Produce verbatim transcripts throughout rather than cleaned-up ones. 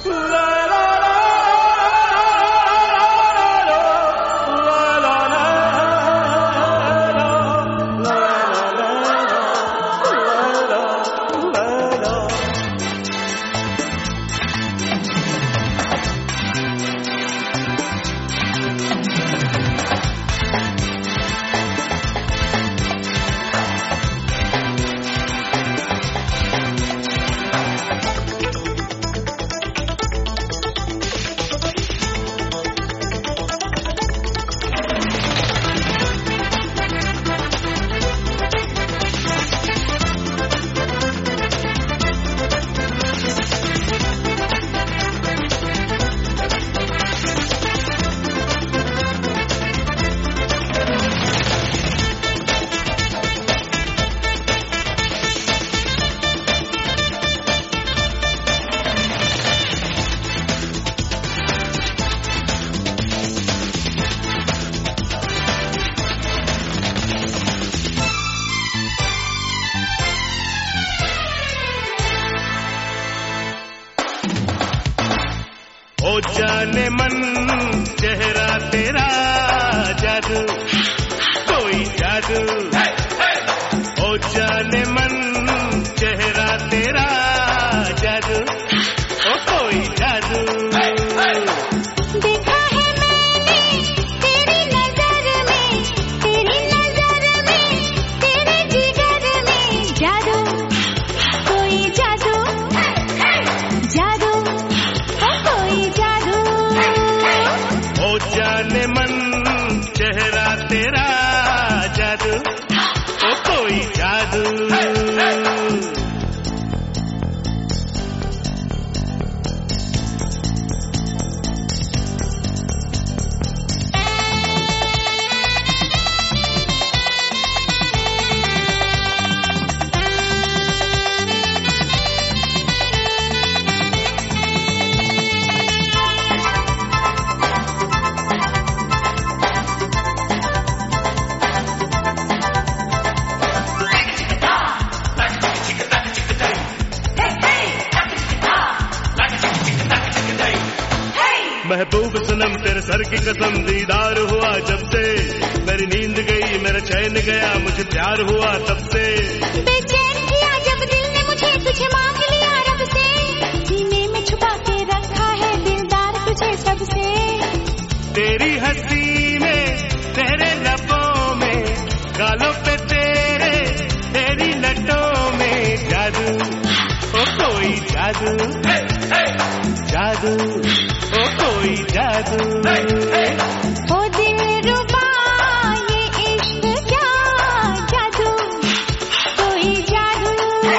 ओ जाने मन चेहरा तेरा जादू कोई जादू, ओ जाने मन चेहरा तेरा जादू, ओ कोई जादू। देखा है मैंने तेरी नजर में, तेरी नजर में, तेरे जिगर में जादू, कोई जादू, जादू, ओ कोई जादू। ओ जाने मन चेहरा तेरा जादू, ओ कोई जादू। महबूब सनम तेरे सर की कसम दीदार हुआ जब से, मेरी नींद गई मेरा चैन गया मुझे प्यार हुआ तब से। बेचैन किया जब दिल ने मुझे तुझे मांग लिया रब से, सीने में छुपा के रखा है दिलदार तुझे सबसे। तेरी हंसी में तेरे लबों में गालों पे तेरे तेरी लटों में जादू, ओ कोई जादू, जादू, ओ कोई जादू। ओ दिलरुबा ये इश्क क्या जादू, कोई जादू।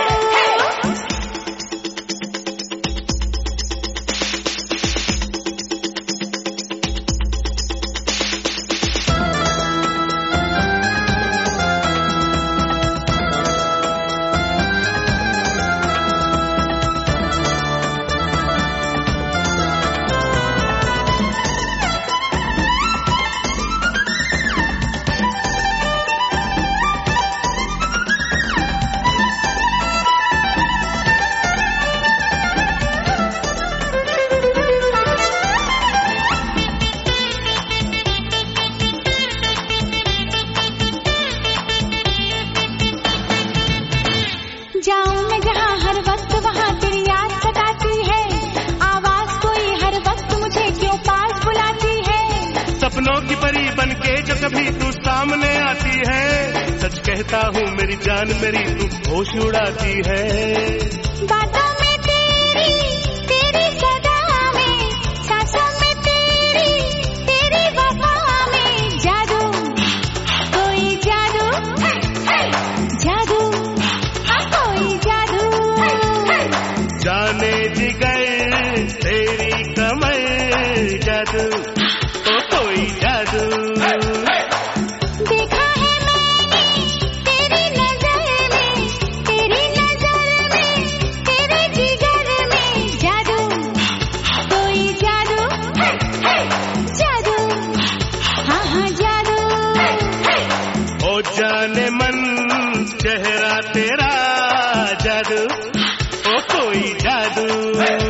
जाऊं मैं जहाँ हर वक्त वहाँ तेरी याद सताती है, आवाज कोई हर वक्त मुझे क्यों पास बुलाती है। सपनों की परी बन के जो कभी तू सामने आती है, सच कहता हूँ मेरी जान मेरी तू होश उड़ाती है। बातों में तेरी, तेरी सदा में, सांसों में तेरी, तेरी वफा में जादू, कोई जादू, जादू, हाँ कोई जादू। जाने जिगर तेरी कमर जादू, ओ कोई जादू। देखा है मैंने तेरी नजर में, तेरी नजर में, तेरे जिगर में जादू, कोई जादू, जादू, हाँ हाँ जादू। ओ जाने मन चेहरा तेरा जादू, ओ कोई जादू।